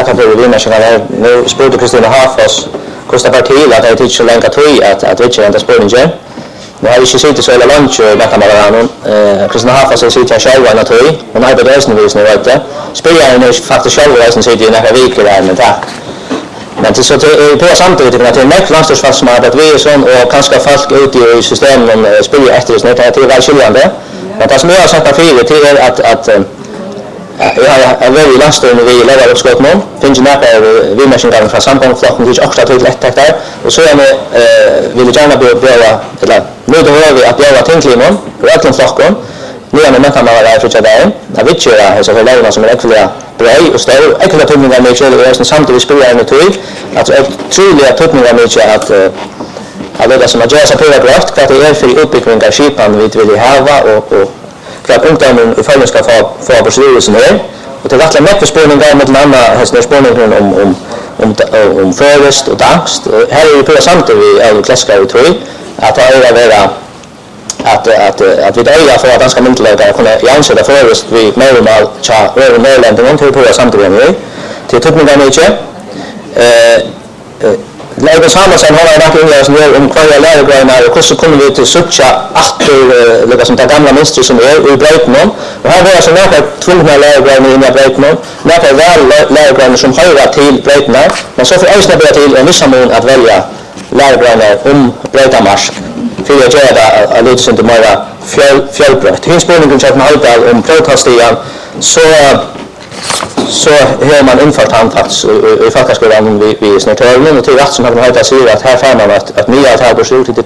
tacka på vinnarskapet. Nu spurte Kristina Hafors kostar partiet att det inte så länge tog att vi inte spårningen. Nu har vi inte suttit så hela lunch i Macamaranon. Kristina Hafors har suttit själv i natur. Hon har arbetat resenvisning vet det. Spelaren är faktiskt själv resten sitter i några veckor där men tack. Men det så på samtidigt att det är mycket landslagsfolk som har arbetat vi sån och kanske folk ute i systemen spelar efter det snart till väl skiljande. Men det som jag har sagt för till att jag var i landslaget vi lägger upp skott mål. Finns det några vinnarskapet från sambandsflocken det är också till lätt där. Och så är vill gärna börja eller nu då har vi att börja tänklimon och att flocken. Nu är man kan vara för där. Jag vet ju att så lägger som är äckliga bra och stor äckliga tunningar med själva resten samtidigt spelar en tur att otroliga tunningar med att det som att göra så på kraft för att det är för uppbyggning av skipan vi vill ha och för att ungdomen i fallet ska få beslutelsen här och det är verkligen mycket spänning med andra hästar spänningen om förrest och dangst här är det på samtidigt vi är klassiska tror att det är vara att vi där för att ganska mycket kunna jämföra förrest vi normal cha över Norrland och till på samtidigt med till tuppningar mycket lägger samman sen har jag något ingås om kvar lärargrenar och så kommer vi till sucha efter det som det gamla mönstret som är i Breitman och här var så några tvungna lärargrenar i Breitman några väl lärargrenar som höra till Breitman men så för Östra börja till en viss mån att välja lärargrenar om Breitamarsk för att göra det lite inte mer fjällbrött. Hinspåningen som har hållit om protestian så har man infört han faktiskt i folkskolan vi snartörlen och till rätt som har hållit sig att här får man att nya avtal beslut till